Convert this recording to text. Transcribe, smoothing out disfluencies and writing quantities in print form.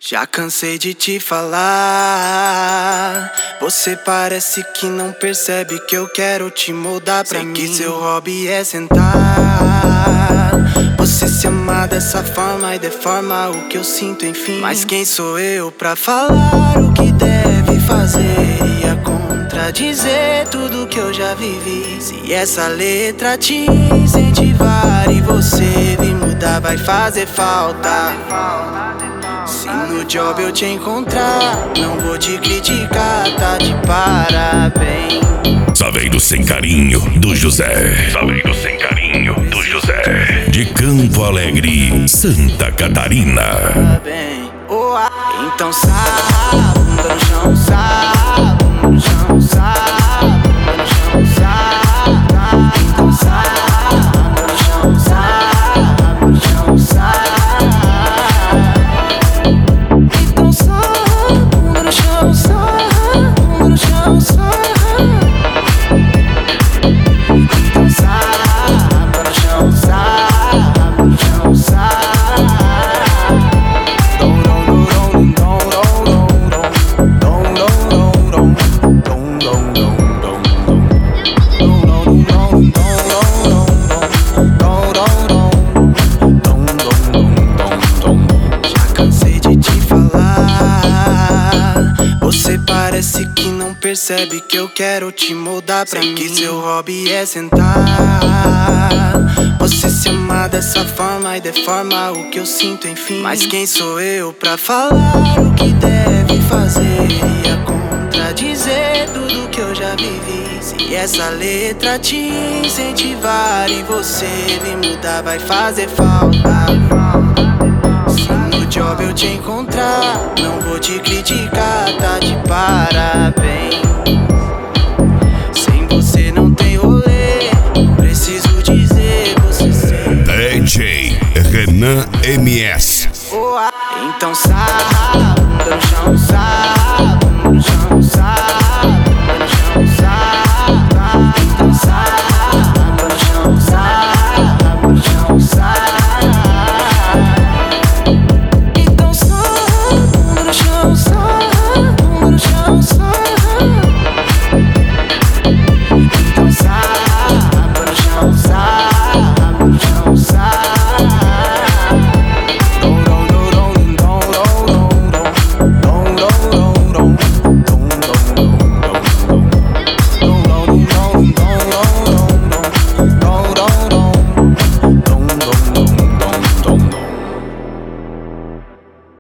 Já cansei de te falar. Você parece que não percebe que eu quero te moldar pra mim. Que seu hobby é sentar. Você se ama dessa forma e deforma o que eu sinto, enfim. Mas quem sou eu pra falar o que deve fazer? Ia contradizer tudo que eu já vivi. Se essa letra te incentivar e você vir mudar, vai fazer falta. Se no job eu te encontrar, não vou te criticar, tá de parabéns. Sabendo sem carinho do José. Sabendo sem carinho do José. De Campo Alegre, Santa Catarina. Então sabe, bunda no chão, sabe, bunda no chão, sabe, bunda no chão, sabe. Então sabe, bunda no chão, sabe, bunda no chão, sabe. Parece que não percebe que eu quero te moldar pra mim. Que seu hobby é sentar. Você se ama dessa forma e deforma o que eu sinto, enfim. Mas quem sou eu pra falar o que deve fazer? Ia contradizer tudo que eu já vivi. Se essa letra te incentivar e você vir mudar, vai fazer falta. Se no job eu te encontrar, não vou te criticar, tá de parabéns. Sem você não tem rolê, preciso dizer, você sei. DJ Renan MS. Então sabe, bunda no chão, sabe.